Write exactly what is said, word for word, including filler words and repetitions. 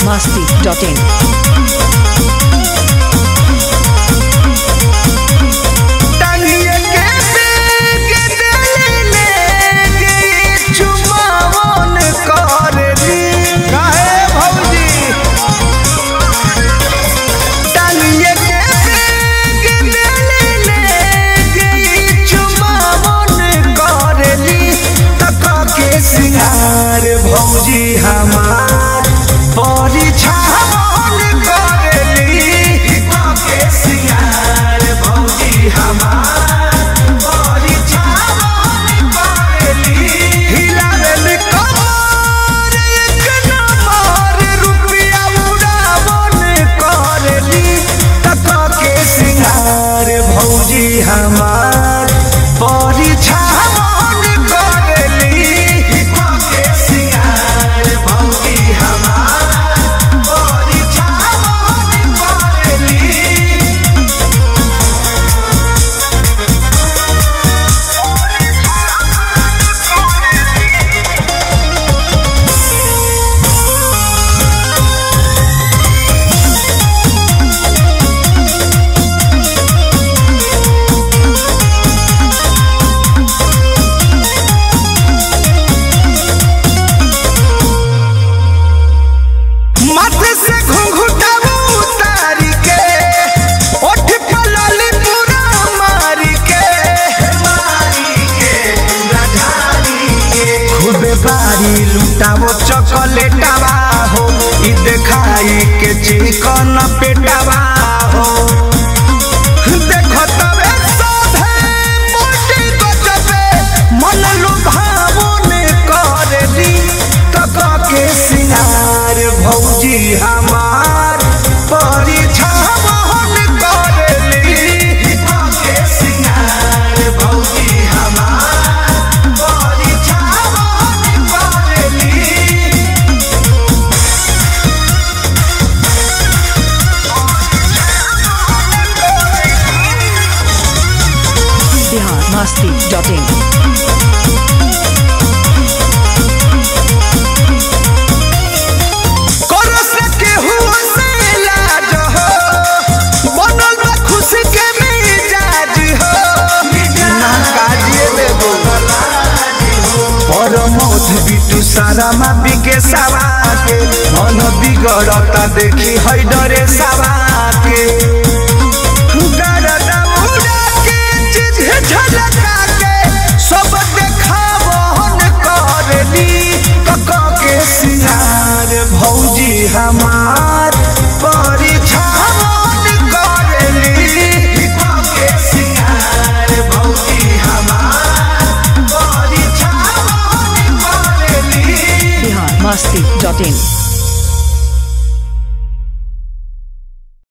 masti dot in. भौजी हमार परिछावन करेली के सिंगार भौजी हमार परिछावन करेली हिलावेली कमर एक नंबर रुपया उड़ावन करेली तक के सिंगार भौजी हमार परिछावन बारी लुटावो चॉकलेटवा हो इ देखाई के चिकन पेटवा हो देखो तबे सोधे मोटी गजबे मन लुभावन करेली तक के सिंगार भौजी हमार परिछावन करेली के सिंगार भौजी हमार masti dot in. बिटू सारा मा बिके सावा के मन बिगड़ता देखी है डरे सावा के गरदा उड़ा के चीज झलका के सब देखावन करेली तक के सिंगार भौजी हमार परिछावन करेली के सिंगार भौजी हमार masti dot in.